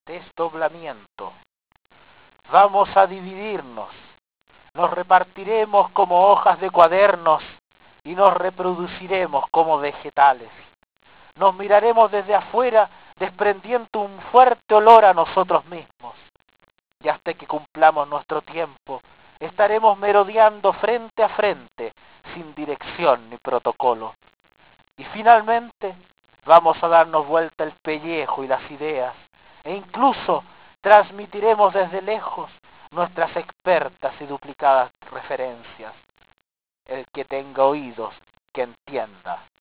desdoblamiento. Vamos a dividirnos, nos repartiremos como hojas de cuadernos y nos reproduciremos como vegetales. Nos miraremos desde afuera desprendiendo un fuerte olor a nosotros mismos. Y hasta que cumplamos nuestro tiempo, estaremos merodeando frente a frente, sin dirección ni protocolo. Y finalmente vamos a darnos vuelta el pellejo y las ideas, e incluso transmitiremos desde lejos nuestras expertas y duplicadas referencias. El que tenga oídos, que entienda.